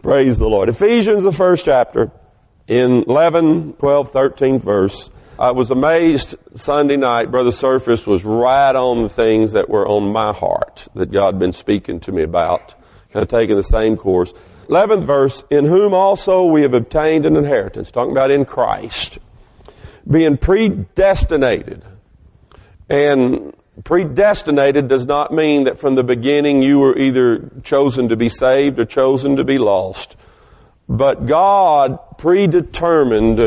Praise the Lord. Ephesians, the first chapter, in 11, 12, 13th verse. I was amazed Sunday night. Brother Surface was right on the things that were on my heart that God had been speaking to me about. Kind of taking the same course. 11th verse, in whom also we have obtained an inheritance. Talking about in Christ. Being predestinated. And predestinated does not mean that from the beginning you were either chosen to be saved or chosen to be lost. But God predetermined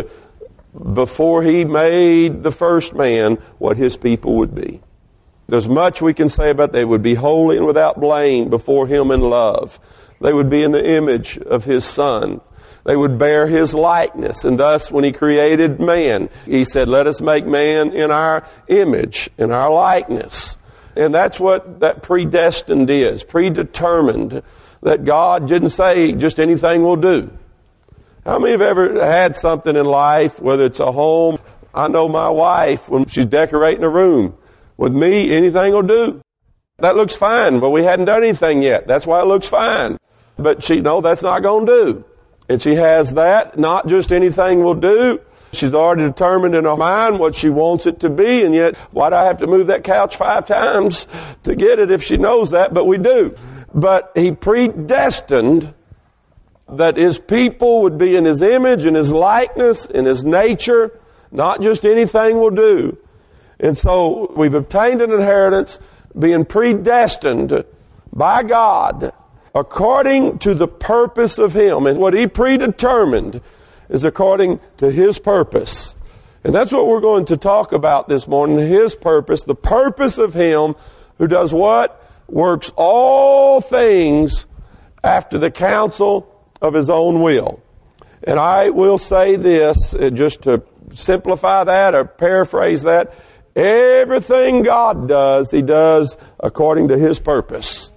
before He made the first man what His people would be. There's much we can say about they would be holy and without blame before Him in love. They would be in the image of His Son. They would bear His likeness. And thus, when He created man, He said, let us make man in our image, in our likeness. And that's what that predestined is, predetermined, that God didn't say just anything will do. How many have ever had something in life, whether it's a home? I know my wife, when she's decorating a room, with me, anything will do. That looks fine, but we hadn't done anything yet. That's why it looks fine. But that's not going to do. And she has that, not just anything will do. She's already determined in her mind what she wants it to be, and yet, why do I have to move that couch 5 times to get it if she knows that? But we do. But He predestined that His people would be in His image, in His likeness, in His nature. Not just anything will do. And so, we've obtained an inheritance, being predestined by God, according to the purpose of Him. And what He predetermined is according to His purpose. And that's what we're going to talk about this morning, His purpose, the purpose of Him who does what? Works all things after the counsel of His own will. And I will say this, just to simplify that or paraphrase that, everything God does, He does according to His purpose.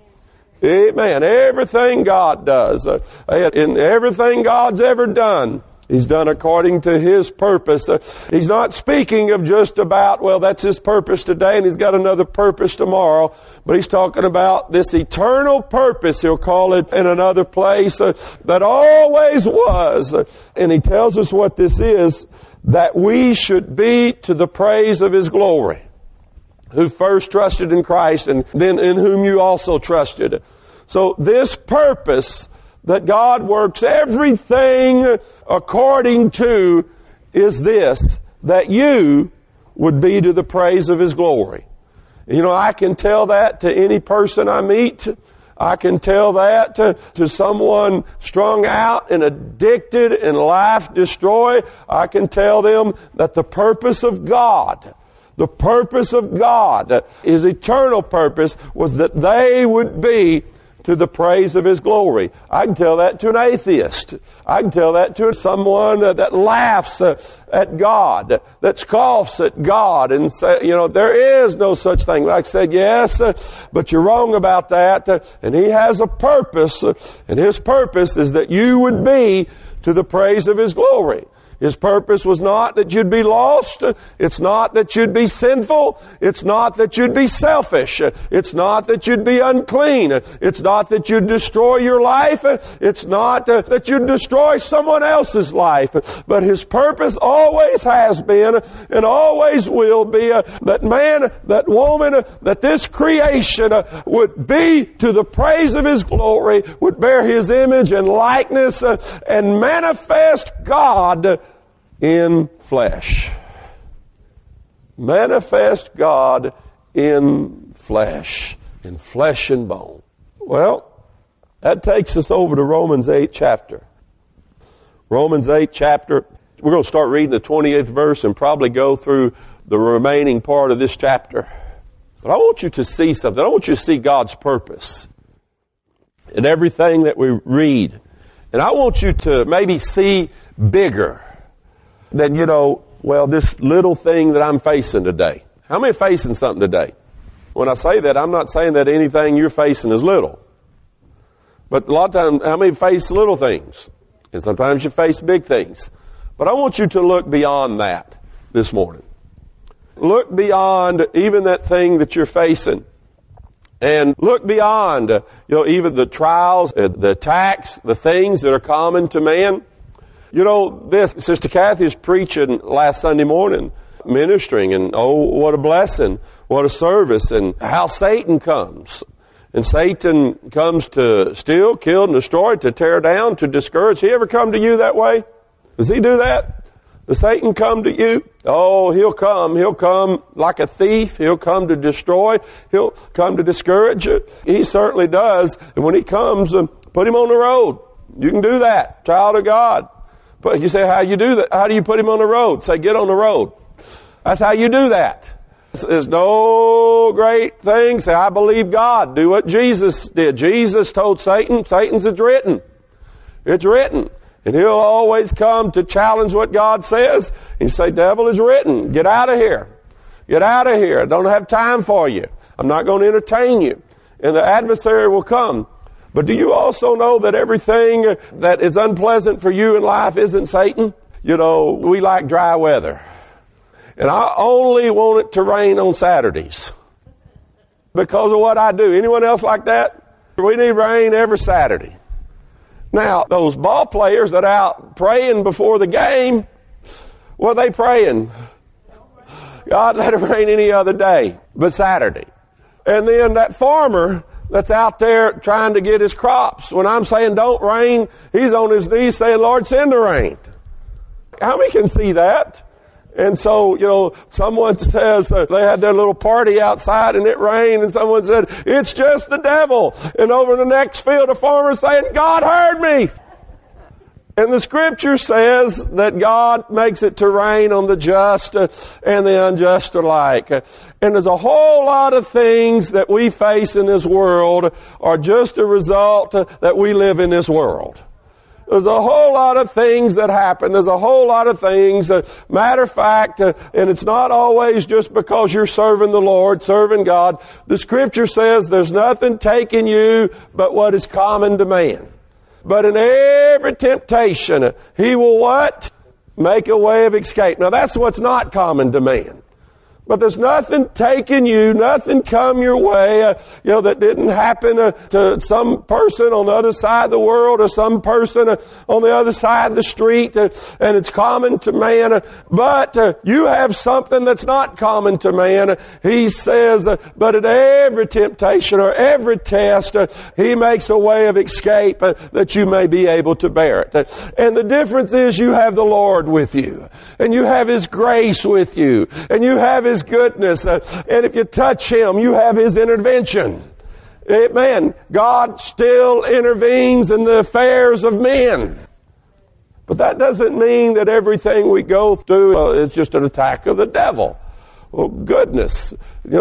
Amen. Everything God does, in everything God's ever done, He's done according to His purpose. He's not speaking of just about, that's His purpose today and He's got another purpose tomorrow. But He's talking about this eternal purpose, He'll call it in another place, that always was. And He tells us what this is, that we should be to the praise of His glory. Who first trusted in Christ and then in whom you also trusted. So this purpose that God works everything according to is this, that you would be to the praise of His glory. I can tell that to any person I meet. I can tell that to someone strung out and addicted and life destroyed. I can tell them that the purpose of God, His eternal purpose, was that they would be to the praise of His glory. I can tell that to an atheist. I can tell that to someone that laughs at God, that scoffs at God and say, there is no such thing. Like I said, yes, but you're wrong about that. And He has a purpose, and His purpose is that you would be to the praise of His glory. His purpose was not that you'd be lost. It's not that you'd be sinful. It's not that you'd be selfish. It's not that you'd be unclean. It's not that you'd destroy your life. It's not that you'd destroy someone else's life. But His purpose always has been and always will be that man, that woman, that this creation would be to the praise of His glory, would bear His image and likeness and manifest God in flesh. Manifest God in flesh and bone. Well, that takes us over to Romans 8 chapter. Romans 8 chapter. We're going to start reading the 28th verse and probably go through the remaining part of this chapter. But I want you to see something. I want you to see God's purpose in everything that we read. And I want you to maybe see bigger than, this little thing that I'm facing today. How many are facing something today? When I say that, I'm not saying that anything you're facing is little. But a lot of times, how many face little things? And sometimes you face big things. But I want you to look beyond that this morning. Look beyond even that thing that you're facing and look beyond, even the trials, the attacks, the things that are common to man. Sister Kathy is preaching last Sunday morning, ministering, and what a blessing, what a service, and how Satan comes. And Satan comes to steal, kill, and destroy, to tear down, to discourage. He ever come to you that way? Does he do that? Does Satan come to you? Oh, he'll come. He'll come like a thief. He'll come to destroy. He'll come to discourage you. He certainly does. And when he comes, put him on the road. You can do that, child of God. But you say, how you do that? How do you put him on the road? Say, get on the road. That's how you do that. There's no great thing. Say, I believe God. Do what Jesus did. Jesus told Satan, Satan's it's written. It's written. And he'll always come to challenge what God says. And you say, devil, is written. Get out of here. Get out of here. I don't have time for you. I'm not going to entertain you. And the adversary will come. But do you also know that everything that is unpleasant for you in life isn't Satan? We like dry weather. And I only want it to rain on Saturdays because of what I do. Anyone else like that? We need rain every Saturday. Now, those ball players that are out praying before the game, what are they praying? God, let it rain any other day but Saturday. And then that farmer that's out there trying to get his crops, when I'm saying don't rain, he's on his knees saying, Lord, send the rain. How many can see that? And so, someone says they had their little party outside and it rained, and someone said, it's just the devil. And over in the next field, a farmer's saying, God heard me. And the scripture says that God makes it to rain on the just and the unjust alike. And there's a whole lot of things that we face in this world are just a result that we live in this world. There's a whole lot of things that happen. There's a whole lot of things. Matter of fact, and it's not always just because you're serving the Lord, serving God. The scripture says there's nothing taking you but what is common to man. But in every temptation, he will what? Make a way of escape. Now that's what's not common to man. But there's nothing taking you, nothing come your way, that didn't happen to some person on the other side of the world or some person on the other side of the street, and it's common to man. But you have something that's not common to man. He says, but at every temptation or every test, he makes a way of escape that you may be able to bear it. And the difference is you have the Lord with you, and you have His grace with you, and you have His goodness, and if you touch Him, you have His intervention. Amen. God still intervenes in the affairs of men. But that doesn't mean that everything we go through is just an attack of the devil. Well, goodness.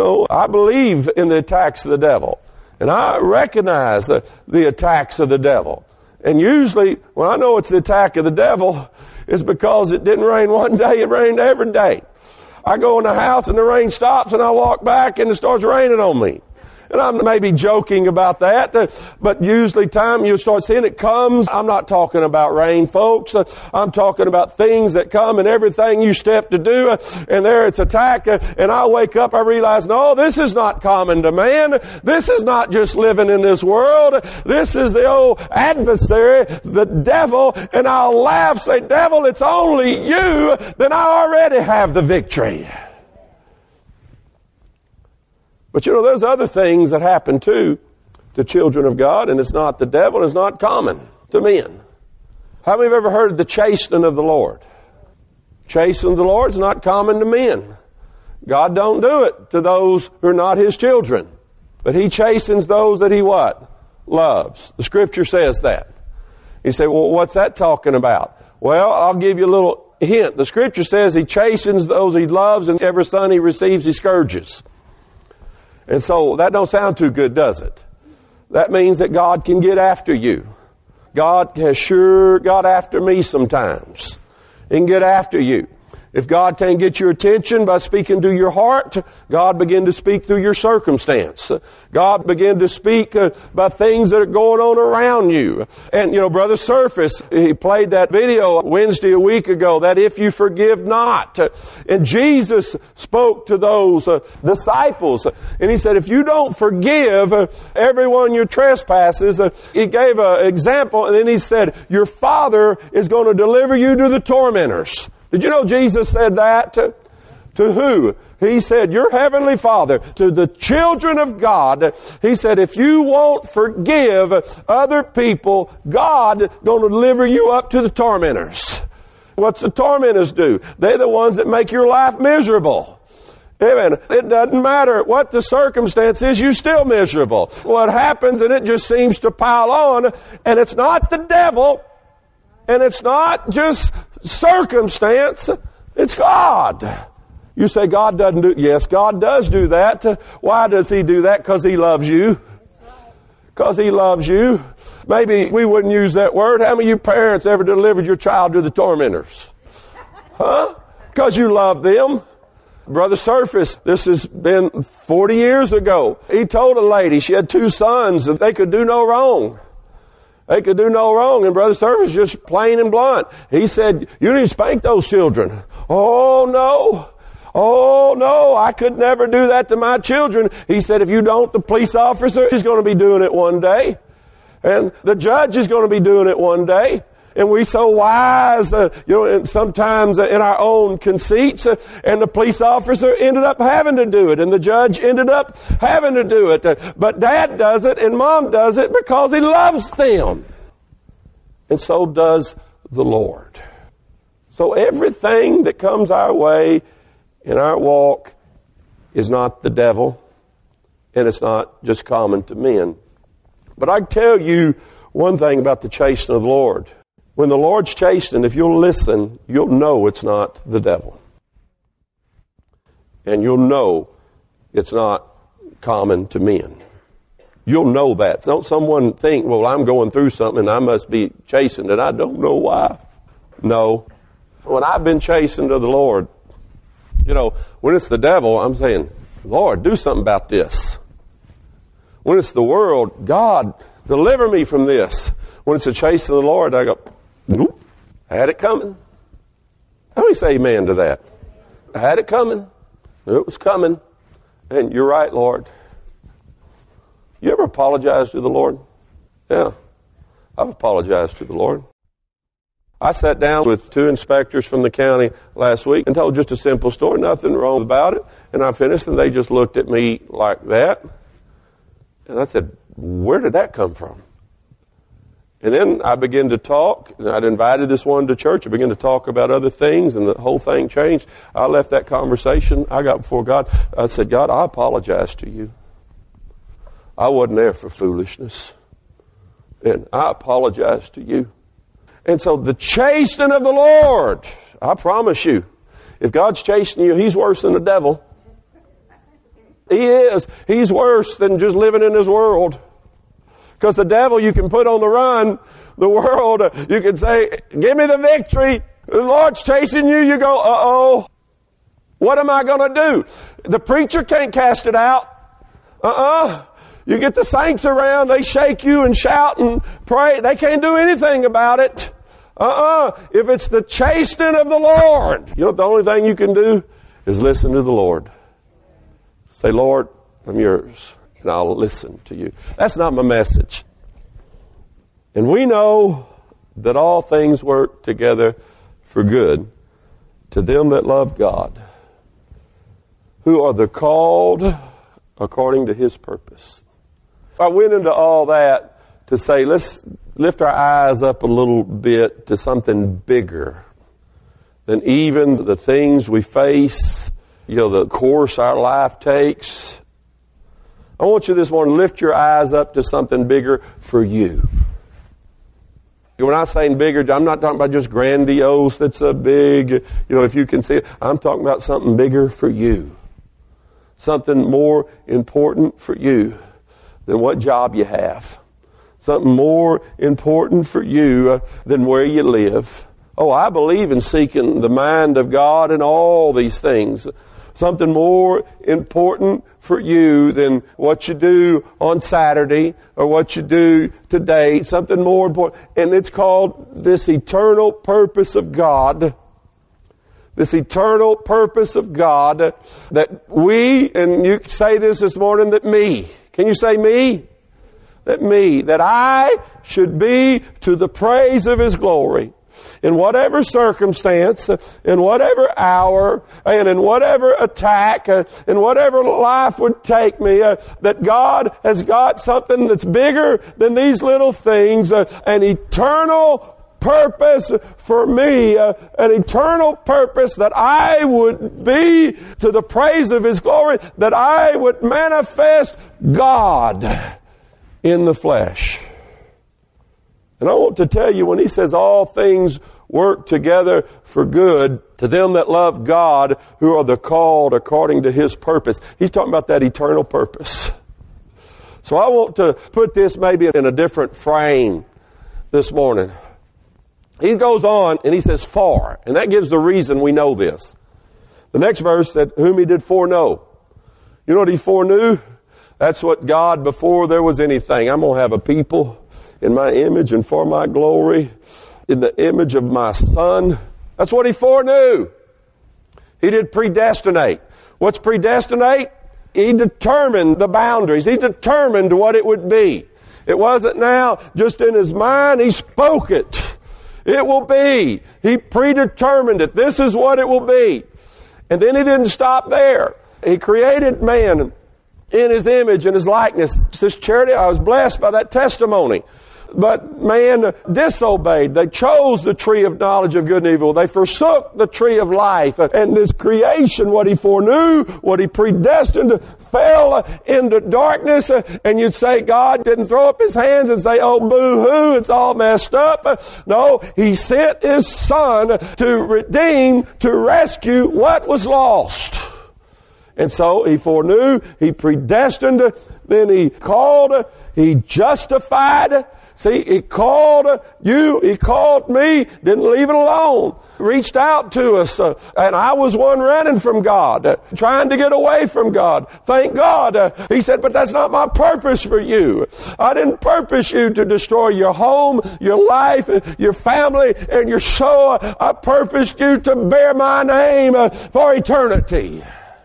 I believe in the attacks of the devil. And I recognize the attacks of the devil. And usually, when I know it's the attack of the devil, it's because it didn't rain one day, it rained every day. I go in the house and the rain stops and I walk back and it starts raining on me. And I'm maybe joking about that, but usually time you start seeing it comes. I'm not talking about rain, folks. I'm talking about things that come and everything you step to do, and there it's attack. And I wake up, I realize, no, this is not common to man. This is not just living in this world. This is the old adversary, the devil. And I'll laugh, say, devil, it's only you. Then I already have the victory. But there's other things that happen too to children of God, and it's not the devil, it's not common to men. How many have ever heard of the chastening of the Lord? Chastening of the Lord is not common to men. God don't do it to those who are not His children. But He chastens those that He what? Loves. The scripture says that. You say, well, what's that talking about? Well, I'll give you a little hint. The scripture says He chastens those He loves, and every son He receives He scourges. And so that don't sound too good, does it? That means that God can get after you. God has sure got after me sometimes. He can get after you. If God can't get your attention by speaking to your heart, God begin to speak through your circumstance. God begin to speak by things that are going on around you. And, Brother Surface, he played that video Wednesday a week ago, that if you forgive not. And Jesus spoke to those disciples. And he said, if you don't forgive everyone your trespasses, he gave an example. And then he said, your Father is going to deliver you to the tormentors. Did you know Jesus said that? To who? He said, your heavenly Father, to the children of God. He said, if you won't forgive other people, God is going to deliver you up to the tormentors. What's the tormentors do? They're the ones that make your life miserable. Amen. It doesn't matter what the circumstance is, you're still miserable. What happens, and it just seems to pile on, and it's not the devil, and it's not just circumstance, it's God. You say God doesn't do, yes, God does do that. Why does He do that? Because He loves you. Because He loves you. Maybe we wouldn't use that word. How many of you parents ever delivered your child to the tormentors? Huh? Because you love them. Brother Surface, this has been 40 years ago. He told a lady, she had 2 sons, that they could do no wrong. They could do no wrong. And Brother Surface, just plain and blunt, he said, you need to spank those children. Oh, no, I could never do that to my children. He said, if you don't, the police officer is going to be doing it one day. And the judge is going to be doing it one day. And we so wise, and sometimes in our own conceits, and the police officer ended up having to do it, and the judge ended up having to do it. But Dad does it, and Mom does it because He loves them. And so does the Lord. So everything that comes our way in our walk is not the devil, and it's not just common to men. But I can tell you one thing about the chastening of the Lord. When the Lord's chastening, if you'll listen, you'll know it's not the devil. And you'll know it's not common to men. You'll know that. Don't someone think, well, I'm going through something and I must be chastened and I don't know why. No. When I've been chastened of the Lord, when it's the devil, I'm saying, Lord, do something about this. When it's the world, God, deliver me from this. When it's a chastening of the Lord, I go, nope, I had it coming. How many say amen to that? I had it coming. It was coming. And you're right, Lord. You ever apologize to the Lord? Yeah. I've apologized to the Lord. I sat down with 2 inspectors from the county last week and told just a simple story, nothing wrong about it. And I finished and they just looked at me like that. And I said, where did that come from? And then I began to talk, and I'd invited this one to church. I began to talk about other things, and the whole thing changed. I left that conversation. I got before God. I said, God, I apologize to you. I wasn't there for foolishness. And I apologize to you. And so the chastening of the Lord, I promise you, if God's chastening you, He's worse than the devil. He is. He's worse than just living in this world. Because the devil you can put on the run, the world, you can say, give me the victory. The Lord's chasing you. You go, uh-oh. What am I going to do? The preacher can't cast it out. You get the saints around, they shake you and shout and pray. They can't do anything about it. If it's the chastening of the Lord, you know what the only thing you can do is listen to the Lord. Say, Lord, I'm yours. And I'll listen to you. That's not my message. And we know that all things work together for good to them that love God, who are the called according to His purpose. I went into all that to say, let's lift our eyes up a little bit to something bigger than even the things we face, the course our life takes. I want you this morning to lift your eyes up to something bigger for you. When I'm saying bigger, I'm not talking about just grandiose, that's a big, if you can see it. I'm talking about something bigger for you. Something more important for you than what job you have. Something more important for you than where you live. Oh, I believe in seeking the mind of God and all these things. Something more important for you than what you do on Saturday or what you do today. Something more important. And it's called this eternal purpose of God. This eternal purpose of God that we, and you say this morning, that me. Can you say me? That I should be to the praise of His glory. In whatever circumstance, in whatever hour, and in whatever attack, in whatever life would take me, that God has got something that's bigger than these little things, an eternal purpose for me, an eternal purpose that I would be to the praise of His glory, that I would manifest God in the flesh. And I want to tell you, when He says all things work together for good to them that love God, who are the called according to His purpose, He's talking about that eternal purpose. So I want to put this maybe in a different frame this morning. He goes on and he says, for. And that gives the reason we know this. The next verse said, whom He did foreknow. You know what He foreknew? That's what God, before there was anything. I'm going to have a people in my image and for my glory, in the image of my Son. That's what He foreknew. He did predestinate. What's predestinate? He determined the boundaries. He determined what it would be. It wasn't now just in His mind. He spoke it. It will be. He predetermined it. This is what it will be. And then He didn't stop there. He created man in His image and His likeness. This charity, I was blessed by that testimony. But man disobeyed. They chose the tree of knowledge of good and evil. They forsook the tree of life. And this creation, what He foreknew, what He predestined, fell into darkness. And you'd say God didn't throw up His hands and say, oh, boo-hoo, it's all messed up. No, He sent His Son to redeem, to rescue what was lost. And so He foreknew, He predestined, then He called, He justified. See, He called you, He called me, didn't leave it alone. Reached out to us, and I was one running from God, trying to get away from God. Thank God. He said, but that's not my purpose for you. I didn't purpose you to destroy your home, your life, your family, and your soul. I purposed you to bear my name for eternity.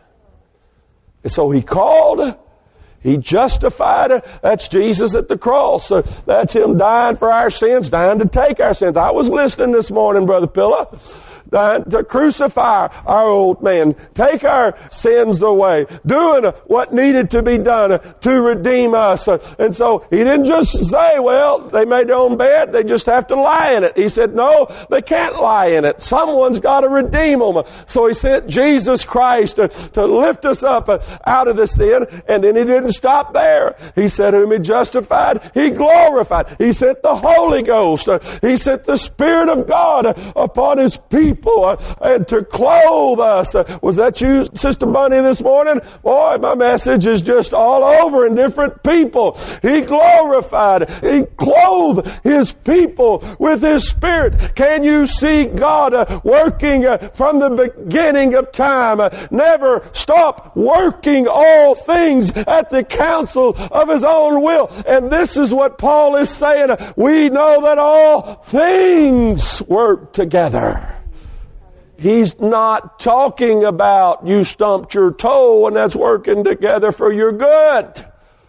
And so He called, He justified. That's Jesus at the cross. That's Him dying for our sins, dying to take our sins. I was listening this morning, Brother Pilla. Dying to crucify our old man, take our sins away, doing what needed to be done to redeem us. And so He didn't just say, well, they made their own bed, they just have to lie in it. He said, no, they can't lie in it. Someone's got to redeem them. So He sent Jesus Christ to lift us up out of the sin. And then He didn't stop there. He said, whom He justified, He glorified. He sent the Holy Ghost. He sent the Spirit of God upon His people. And to clothe us. Was that you, Sister Bunny, this morning? Boy, my message is just all over in different people. He glorified. He clothed His people with His Spirit. Can you see God working from the beginning of time? Never stop working all things at the counsel of His own will. And this is what Paul is saying. We know that all things work together. He's not talking about you stumped your toe and that's working together for your good.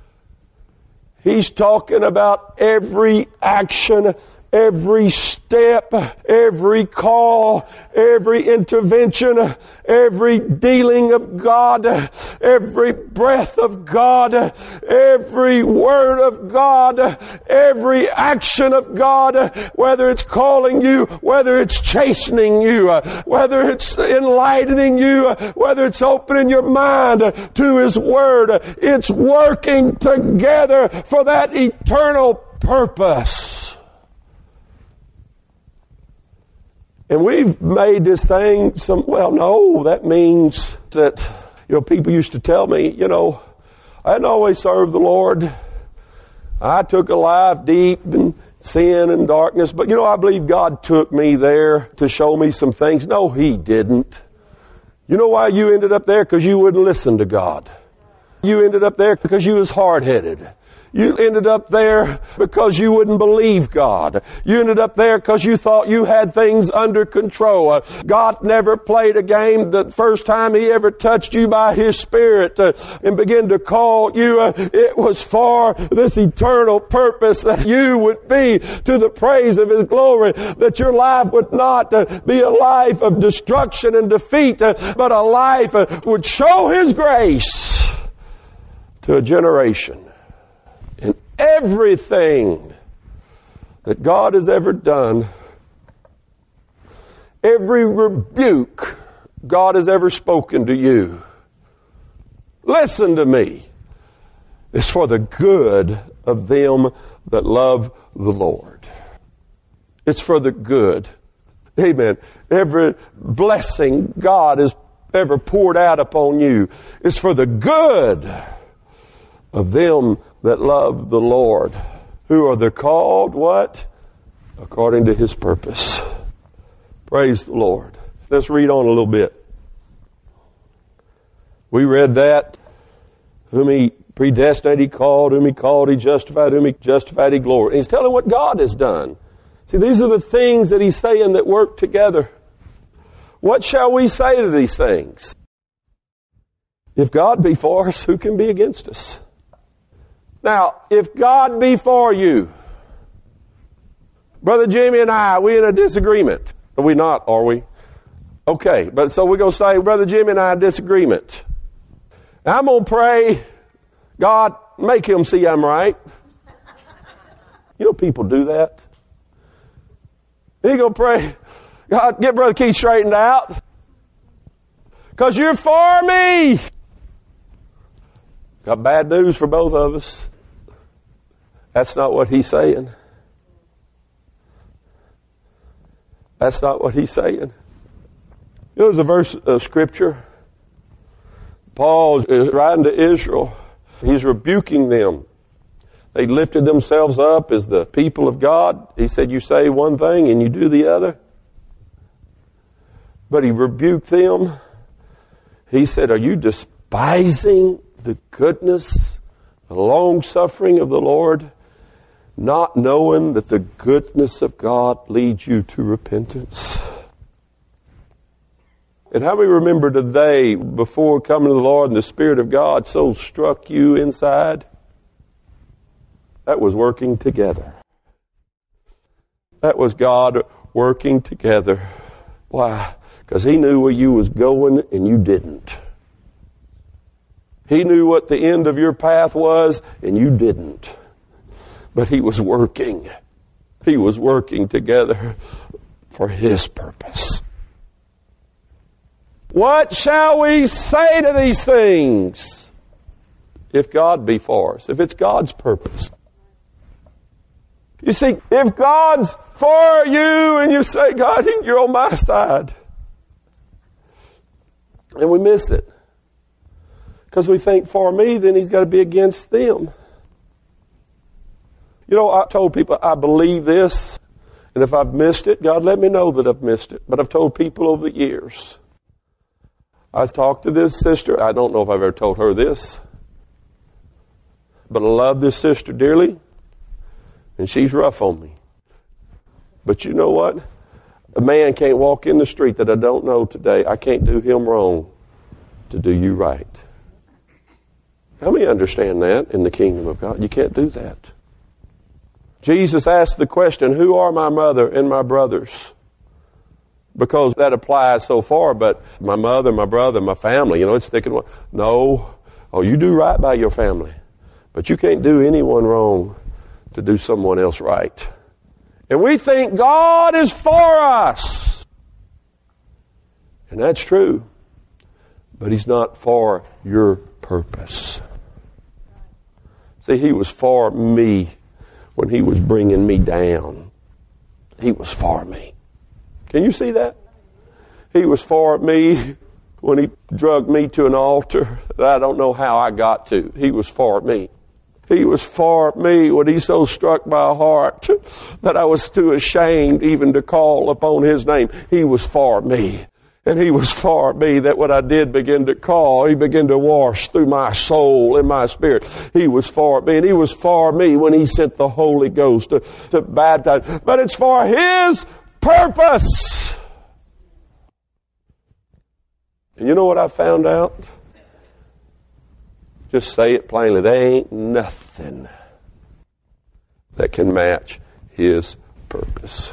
He's talking about every action, every step, every call, every intervention, every dealing of God, every breath of God, every word of God, every action of God, whether it's calling you, whether it's chastening you, whether it's enlightening you, whether it's opening your mind to His Word, it's working together for that eternal purpose. And we've made this thing that means that, people used to tell me, I hadn't always served the Lord. I took a life deep in sin and darkness. But I believe God took me there to show me some things. No, He didn't. You know why you ended up there? Because you wouldn't listen to God. You ended up there because you was hard-headed. You ended up there because you wouldn't believe God. You ended up there because you thought you had things under control. God never played a game. The first time He ever touched you by His Spirit and began to call you, it was for this eternal purpose that you would be to the praise of His glory, that your life would not be a life of destruction and defeat, but a life would show His grace to a generation. And everything that God has ever done, every rebuke God has ever spoken to you, listen to me, is for the good of them that love the Lord. It's for the good. Amen. Every blessing God has ever poured out upon you is for the good of them that love the Lord, who are the called, what? According to His purpose. Praise the Lord. Let's read on a little bit. We read that. Whom He predestined, He called. Whom He called, He justified. Whom He justified, He glorified. And He's telling what God has done. See, these are the things that He's saying that work together. What shall we say to these things? If God be for us, who can be against us? Now, if God be for you, Brother Jimmy and I, we in a disagreement. Are we not, are we? Okay, but so we're going to say, Brother Jimmy and I in disagreement. Now, I'm going to pray, God, make him see I'm right. People do that. And he's going to pray, God, get Brother Keith straightened out. Because you're for me. Got bad news for both of us. That's not what he's saying. That's not what he's saying. There's a verse of Scripture. Paul is writing to Israel. He's rebuking them. They lifted themselves up as the people of God. He said, you say one thing and you do the other. But he rebuked them. He said, are you despising the goodness, the long-suffering of the Lord, not knowing that the goodness of God leads you to repentance? And how many remember today, before coming to the Lord and the Spirit of God so struck you inside? That was working together. That was God working together. Why? Because He knew where you was going and you didn't. He knew what the end of your path was and you didn't. But He was working. He was working together for His purpose. What shall we say to these things? If God be for us, if it's God's purpose. You see, if God's for you and you say, God, you're on my side. And we miss it. Because we think for me, then He's got to be against them. I told people I believe this. And if I've missed it, God let me know that I've missed it. But I've told people over the years. I've talked to this sister. I don't know if I've ever told her this. But I love this sister dearly. And she's rough on me. But you know what? A man can't walk in the street that I don't know today. I can't do him wrong to do you right. How many understand that in the kingdom of God? You can't do that. Jesus asked the question, who are my mother and my brothers? Because that applies so far, but my mother, my brother, my family, it's sticking. No. Oh, you do right by your family. But you can't do anyone wrong to do someone else right. And we think God is for us. And that's true. But He's not for your purpose. See, He was for me when He was bringing me down. He was for me. Can you see that? He was for me when He drugged me to an altar that I don't know how I got to. He was for me. He was for me when He so struck my heart that I was too ashamed even to call upon His name. He was for me. And He was for me that when I did begin to call, He began to wash through my soul and my spirit. He was for me. And He was for me when He sent the Holy Ghost to baptize. But it's for His purpose. And you know what I found out? Just say it plainly. There ain't nothing that can match His purpose.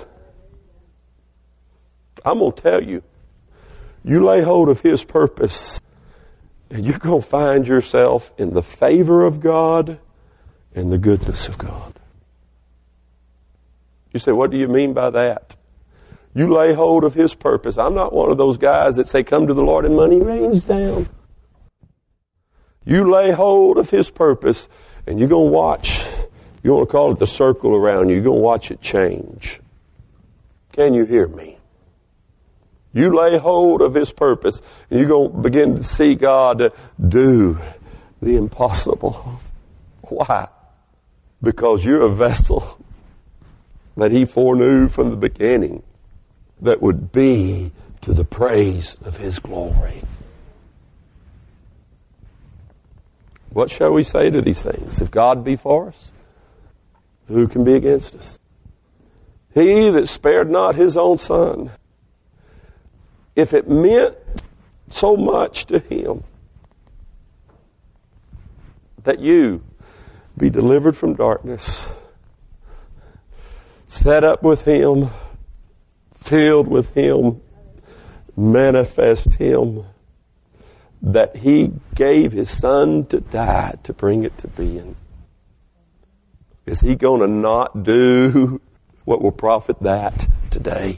I'm going to tell you, you lay hold of His purpose, and you're going to find yourself in the favor of God and the goodness of God. You say, what do you mean by that? You lay hold of His purpose. I'm not one of those guys that say, come to the Lord and money rains down. You lay hold of His purpose, and you're going to watch. You want to call it the circle around you. You're going to watch it change. Can you hear me? You lay hold of His purpose, and you're going to begin to see God do the impossible. Why? Because you're a vessel that He foreknew from the beginning that would be to the praise of His glory. What shall we say to these things? If God be for us, who can be against us? He that spared not His own Son. If it meant so much to Him that you be delivered from darkness, set up with Him, filled with Him, manifest Him, that He gave His Son to die to bring it to being, is He going to not do what will profit that today?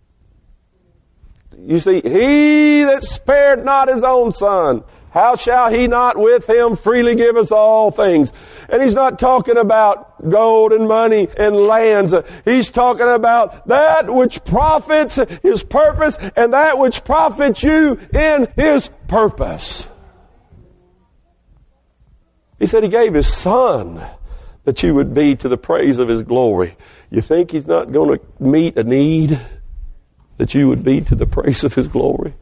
You see, He that spared not His own Son, how shall He not with Him freely give us all things? And He's not talking about gold and money and lands. He's talking about that which profits His purpose and that which profits you in His purpose. He said He gave His Son that you would be to the praise of His glory. You think He's not going to meet a need that you would be to the praise of His glory?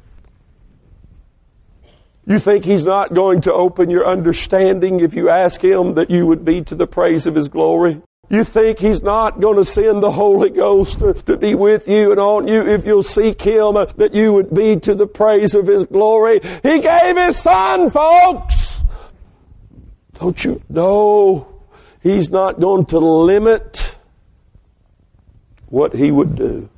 You think He's not going to open your understanding if you ask Him that you would be to the praise of His glory? You think He's not going to send the Holy Ghost to be with you and on you if you'll seek Him, that you would be to the praise of His glory? He gave His Son, folks! Don't you know He's not going to limit what He would do?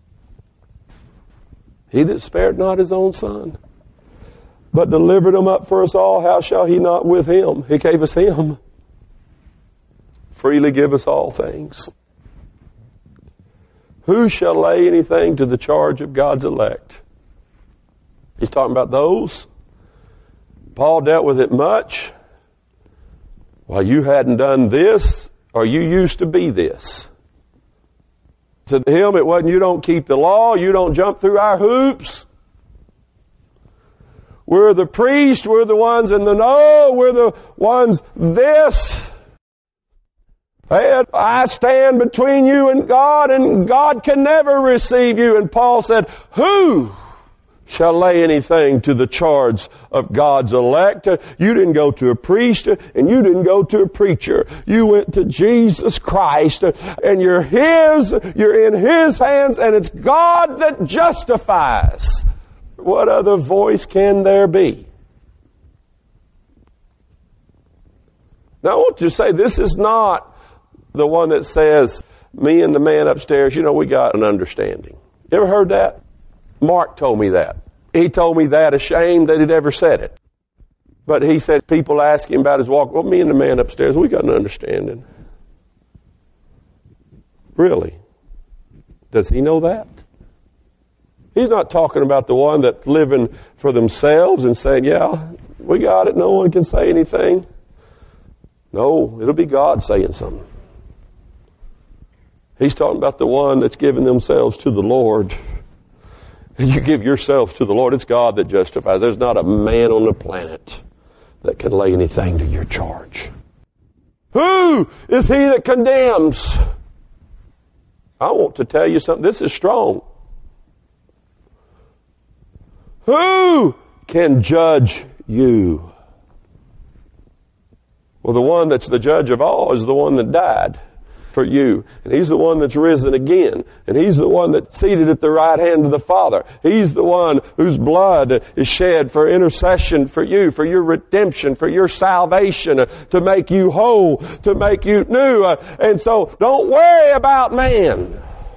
He that spared not His own Son, but delivered Him up for us all, how shall He not with Him? He gave us Him. Freely give us all things. Who shall lay anything to the charge of God's elect? He's talking about those. Paul dealt with it much. Well, you hadn't done this, or you used to be this. To him, it wasn't, you don't keep the law, you don't jump through our hoops. We're the priests, we're the ones in the know, we're the ones this. And I stand between you and God can never receive you. And Paul said, who shall lay anything to the charge of God's elect? You didn't go to a priest and you didn't go to a preacher. You went to Jesus Christ and you're His, you're in His hands, and it's God that justifies. What other voice can there be? Now I want you to say, this is not the one that says, me and the man upstairs, we got an understanding. You ever heard that? Mark told me that. He told me that ashamed that he'd ever said it. But he said, people ask him about his walk. Well, me and the man upstairs, we got an understanding. Really? Does he know that? He's not talking about the one that's living for themselves and saying, yeah, we got it. No one can say anything. No, it'll be God saying something. He's talking about the one that's giving themselves to the Lord. And you give yourselves to the Lord, it's God that justifies. There's not a man on the planet that can lay anything to your charge. Who is he that condemns? I want to tell you something. This is strong. Who can judge you? Well, the one that's the judge of all is the one that died for you. And he's the one that's risen again. And he's the one that's seated at the right hand of the Father. He's the one whose blood is shed for intercession for you, for your redemption, for your salvation, to make you whole, to make you new. And so don't worry about man.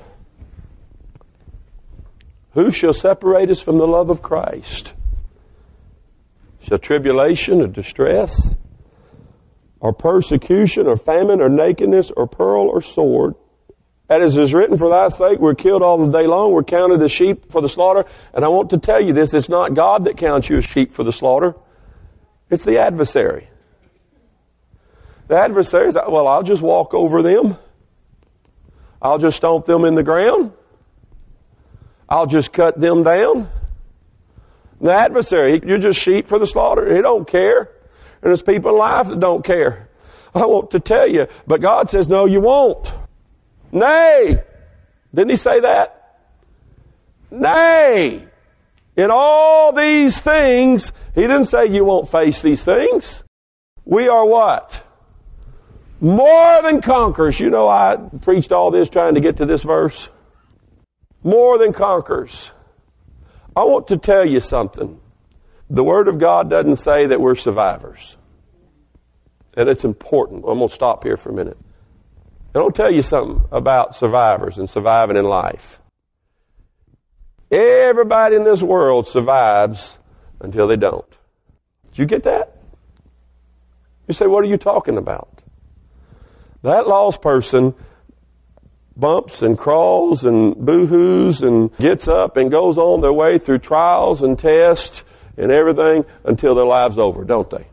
Who shall separate us from the love of Christ? Shall tribulation or distress, or persecution, or famine, or nakedness, or peril, or sword? As is written, for thy sake we're killed all the day long, we're counted as sheep for the slaughter. And I want to tell you this, it's not God that counts you as sheep for the slaughter. It's the adversary. The adversary is, well, I'll just walk over them. I'll just stomp them in the ground. I'll just cut them down. The adversary, you're just sheep for the slaughter. He don't care. And there's people in life that don't care. I want to tell you, but God says, no, you won't. Nay. Didn't he say that? Nay. In all these things, he didn't say you won't face these things. We are what? More than conquerors. You know, I preached all this trying to get to this verse. More than conquerors. I want to tell you something. The Word of God doesn't say that we're survivors. And it's important. I'm going to stop here for a minute. And I'll tell you something about survivors and surviving in life. Everybody in this world survives until they don't. Did you get that? You say, what are you talking about? That lost person bumps and crawls and boo-hoos and gets up and goes on their way through trials and tests and everything until their life's over, don't they?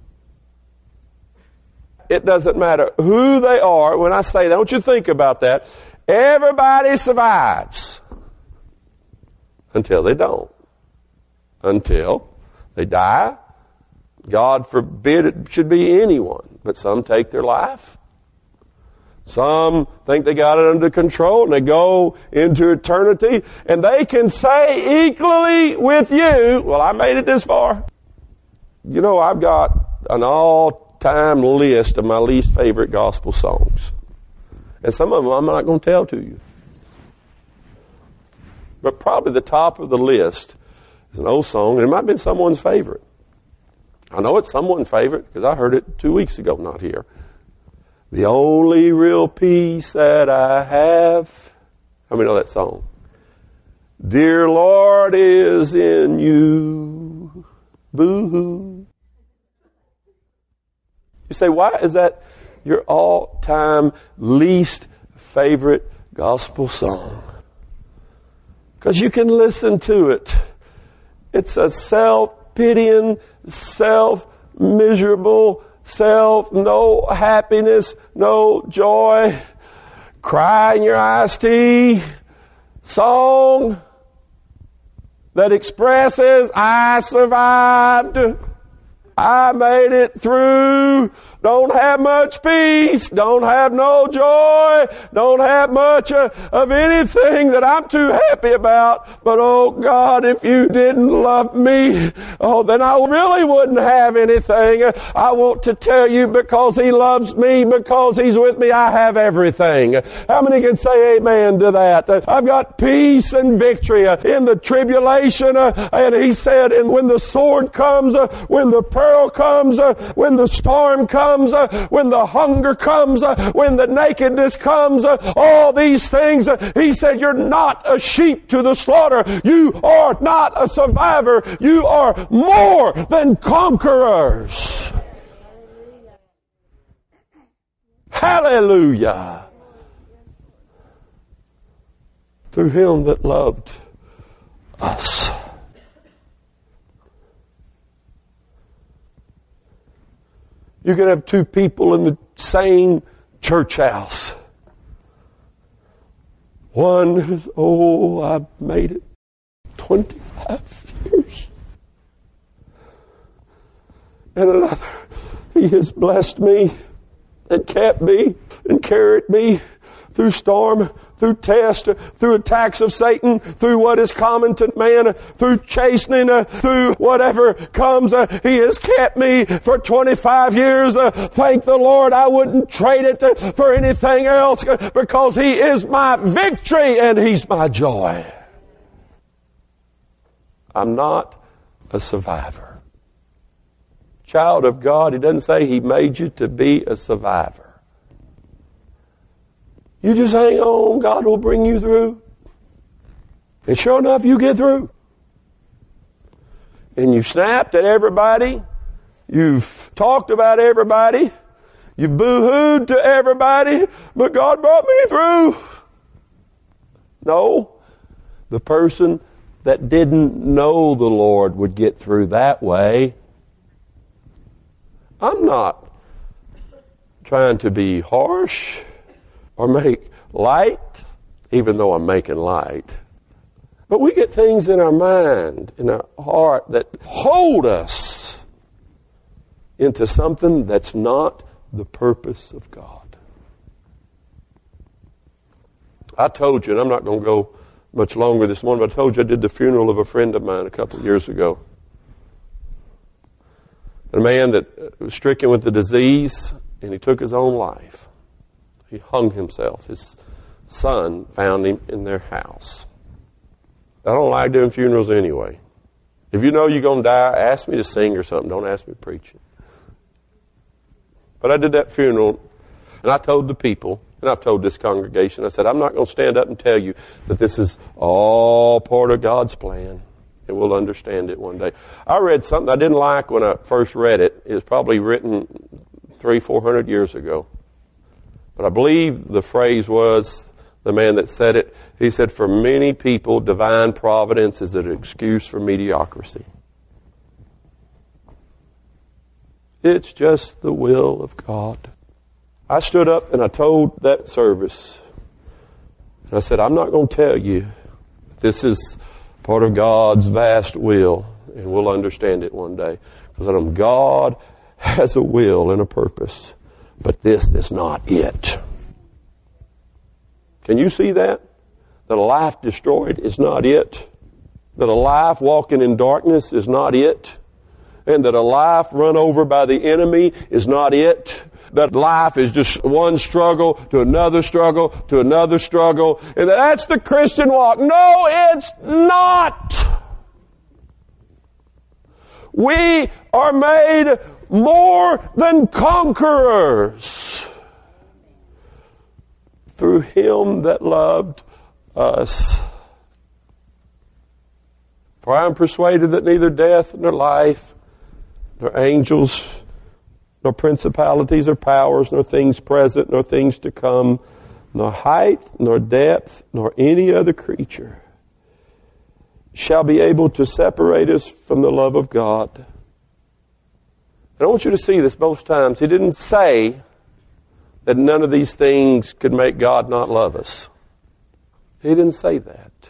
It doesn't matter who they are. When I say that, I want you to think about that. Everybody survives until they don't. Until they die. God forbid it should be anyone, but some take their life. Some think they got it under control and they go into eternity and they can say equally with you, well, I made it this far. You know, I've got an all-time list of my least favorite gospel songs. And some of them I'm not going to tell to you. But probably the top of the list is an old song, and it might have been someone's favorite. I know it's someone's favorite because I heard it 2 weeks ago, not here. The only real peace that I have. How many know that song? Dear Lord is in you. Boo-hoo. You say, why is that your all-time least favorite gospel song? Because you can listen to it. It's a self-pitying, self-miserable, no happiness, no joy, cry in your iced tea song that expresses, I survived, I made it through, don't have much peace, don't have no joy, don't have much of anything that I'm too happy about. But oh God, if you didn't love me, oh, then I really wouldn't have anything. I want to tell you, because He loves me, because He's with me, I have everything. How many can say amen to that? I've got peace and victory in the tribulation. And He said, and when the sword comes, when the peril comes, when the storm comes, when the hunger comes, when the nakedness comes, all these things, He said, you're not a sheep to the slaughter. You are not a survivor. You are more than conquerors. Hallelujah. Through Him that loved us. You can have two people in the same church house. One, oh, I've made it 25 years. And another, he has blessed me and kept me and carried me through storm, through test, through attacks of Satan, through what is common to man, through chastening, through whatever comes. He has kept me for 25 years. Thank the Lord, I wouldn't trade it for anything else because He is my victory and He's my joy. I'm not a survivor. Child of God, He doesn't say He made you to be a survivor. You just hang on, God will bring you through. And sure enough, you get through. And you've snapped at everybody. You've talked about everybody. You've boo-hooed to everybody. But God brought me through. No. The person that didn't know the Lord would get through that way. I'm not trying to be harsh or make light, even though I'm making light. But we get things in our mind, in our heart, that hold us into something that's not the purpose of God. I told you, and I'm not going to go much longer this morning, but I told you I did the funeral of a friend of mine a couple of years ago. A man that was stricken with the disease, and he took his own life. He hung himself. His son found him in their house. I don't like doing funerals anyway. If you know you're going to die, ask me to sing or something. Don't ask me to preach it. But I did that funeral, and I told the people, and I've told this congregation, I said, I'm not going to stand up and tell you that this is all part of God's plan, and we'll understand it one day. I read something I didn't like when I first read it. It was probably written 300-400 years ago. But I believe the phrase was, the man that said it, he said, for many people, divine providence is an excuse for mediocrity. It's just the will of God. I stood up and I told that service, and I said, I'm not going to tell you this is part of God's vast will, and we'll understand it one day. Because I know God has a will and a purpose. But this is not it. Can you see that? That a life destroyed is not it. That a life walking in darkness is not it. And that a life run over by the enemy is not it. That life is just one struggle to another struggle to another struggle. And that's the Christian walk. No, it's not. We are made more than conquerors through Him that loved us. For I am persuaded that neither death nor life, nor angels, nor principalities or powers, nor things present, nor things to come, nor height, nor depth, nor any other creature shall be able to separate us from the love of God. And I want you to see this both times. He didn't say that none of these things could make God not love us. He didn't say that.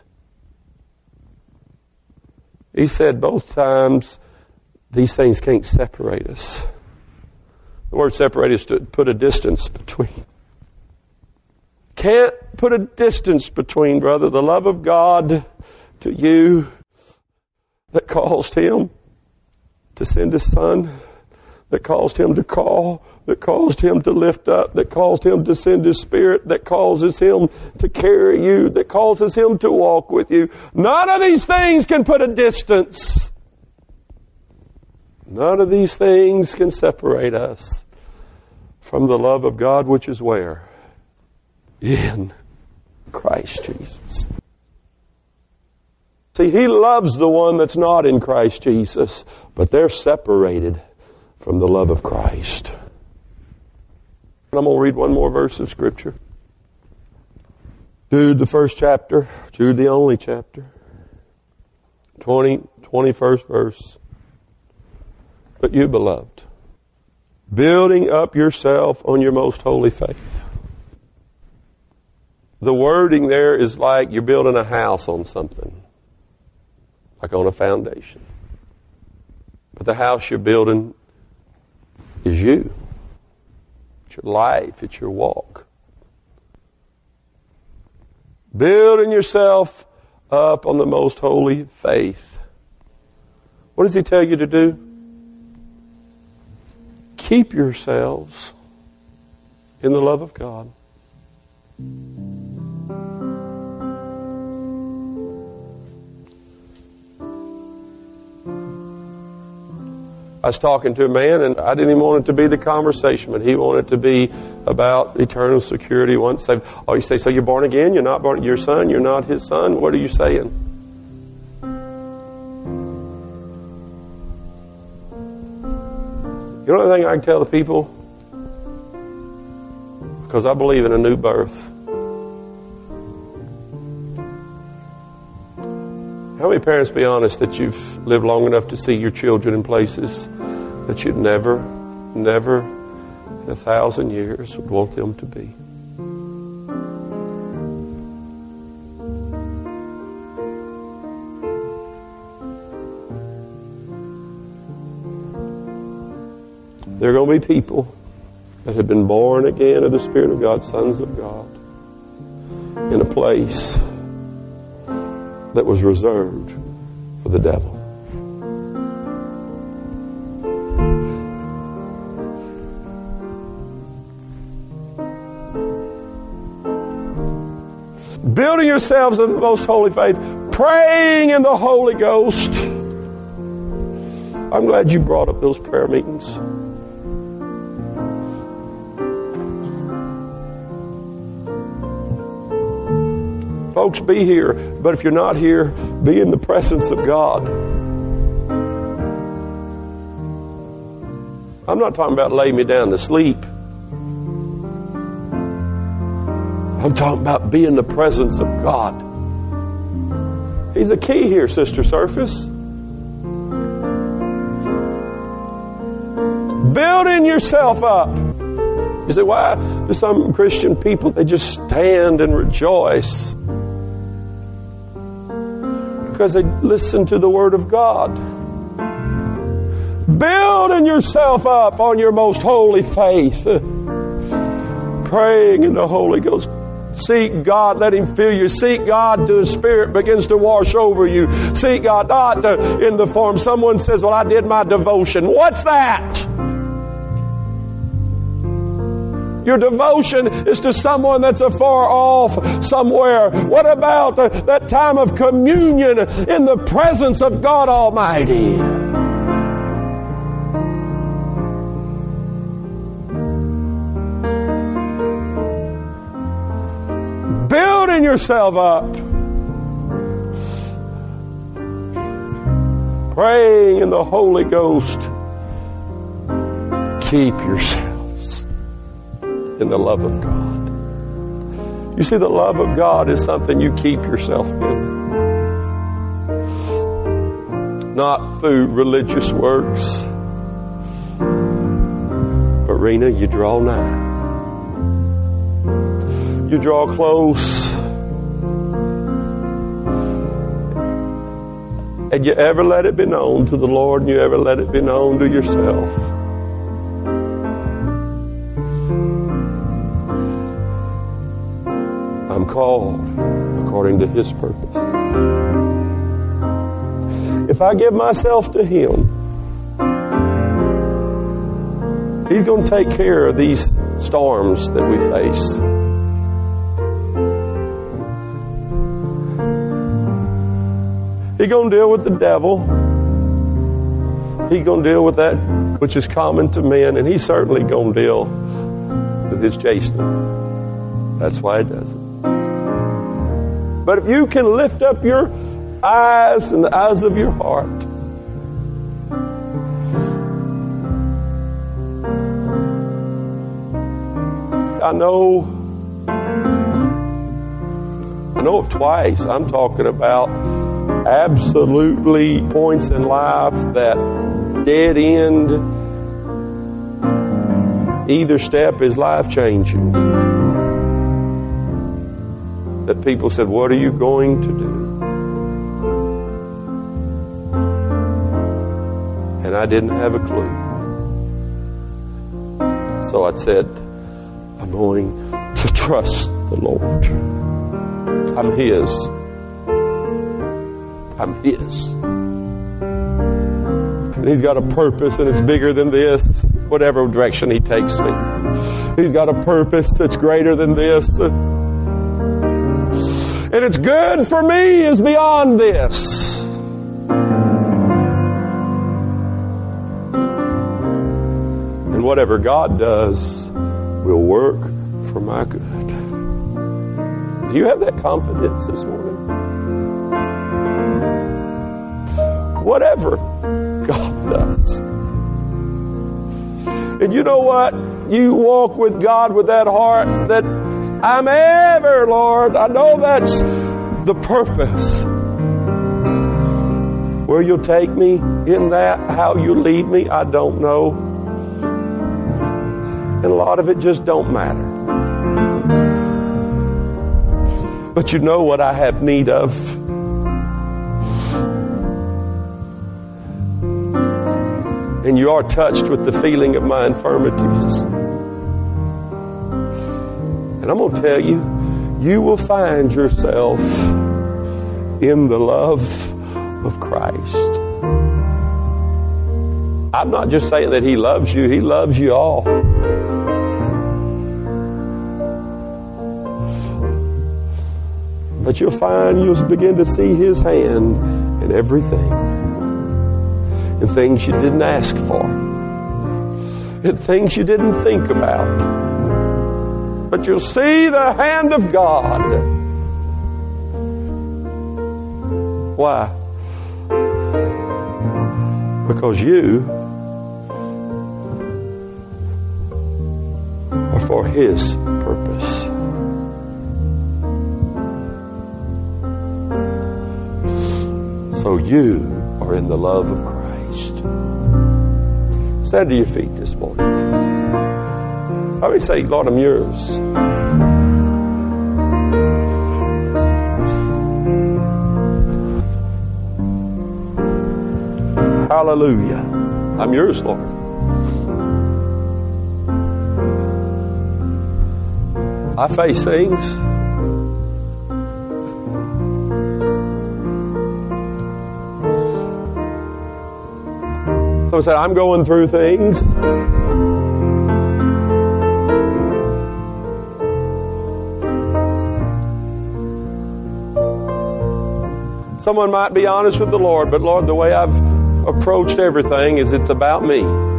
He said both times these things can't separate us. The word separate is to put a distance between. Can't put a distance between, brother, the love of God to you that caused Him to send His Son, that caused Him to call, that caused Him to lift up, that caused Him to send His Spirit, that causes Him to carry you, that causes Him to walk with you. None of these things can put a distance. None of these things can separate us from the love of God, which is where? In Christ Jesus. See, He loves the one that's not in Christ Jesus, but they're separated from the love of Christ. And I'm going to read one more verse of Scripture. Jude, the first chapter. Jude, the only chapter. 21st verse. But you, beloved, building up yourself on your most holy faith. The wording there is like you're building a house on something. Like on a foundation. But the house you're building is you. It's your life. It's your walk. Building yourself up on the most holy faith. What does he tell you to do? Keep yourselves in the love of God. I was talking to a man, and I didn't even want it to be the conversation, but he wanted it to be about eternal security once saved. Oh, you say, so you're born again? You're not born? Your son? You're not his son? What are you saying? You know the thing I can tell the people? Because I believe in a new birth. How many parents, be honest, that you've lived long enough to see your children in places that you'd never in 1,000 years would want them to be? There are going to be people that have been born again of the Spirit of God, sons of God, in a place that was reserved for the devil. Building yourselves in the most holy faith, praying in the Holy Ghost. I'm glad you brought up those prayer meetings. Folks, be here. But if you're not here, be in the presence of God. I'm not talking about lay me down to sleep. I'm talking about be in the presence of God. He's the key here, Sister Surface. Building yourself up. You say, why do some Christian people, they just stand and rejoice? Because they listen to the Word of God. Building yourself up on your most holy faith. Praying in the Holy Ghost. Seek God, let Him fill you. Seek God till His Spirit begins to wash over you. Seek God not in the form. Someone says, well, I did my devotion. What's that? Your devotion is to someone that's afar off somewhere. What about that time of communion in the presence of God Almighty? Building yourself up. Praying in the Holy Ghost. Keep yourself in the love of God. You see, the love of God is something you keep yourself in. Not through religious works. But Rena, you draw nigh. You draw close. And you ever let it be known to the Lord, and you ever let it be known to yourself. I'm called according to His purpose. If I give myself to Him, He's going to take care of these storms that we face. He's going to deal with the devil. He's going to deal with that which is common to men, and He's certainly going to deal with His chastening. That's why He does it. But if you can lift up your eyes and the eyes of your heart, I know of twice. I'm talking about absolutely points in life that dead end. Either step is life changing. That people said, what are you going to do? And I didn't have a clue. So I said, I'm going to trust the Lord. I'm His. I'm His. And He's got a purpose, and it's bigger than this, whatever direction He takes me. He's got a purpose that's greater than this. And it's good for me is beyond this. And whatever God does will work for my good. Do you have that confidence this morning? Whatever God does. And you know what? You walk with God with that heart that I'm ever, Lord. I know that's the purpose. Where you'll take me in that, how you'll lead me, I don't know. And a lot of it just don't matter. But you know what I have need of. And you are touched with the feeling of my infirmities. And I'm going to tell you, you will find yourself in the love of Christ. I'm not just saying that He loves you. He loves you all. But you'll find you'll begin to see His hand in everything. In things you didn't ask for. In things you didn't think about. But you'll see the hand of God. Why? Because you are for His purpose. So you are in the love of Christ. Stand to your feet this morning. Let me say, Lord, I'm yours. Hallelujah. I'm yours, Lord. I face things. Someone said, I'm going through things. Someone might be honest with the Lord, but Lord, the way I've approached everything is it's about me.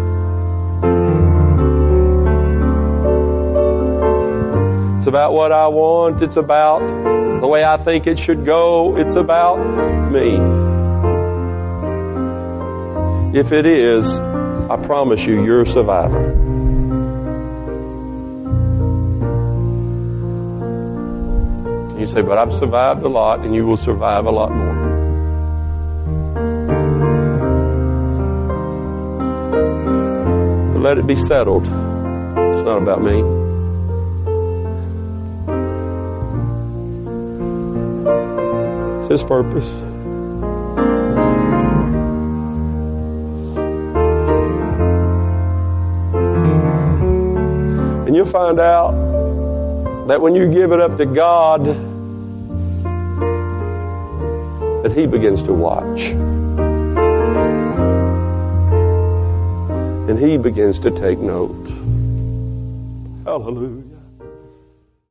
It's about what I want. It's about the way I think it should go. It's about me. If it is, I promise you, you're a survivor. You say, but I've survived a lot, and you will survive a lot more. But let it be settled. It's not about me. It's His purpose. And you'll find out that when you give it up to God, that He begins to watch. And He begins to take note. Hallelujah.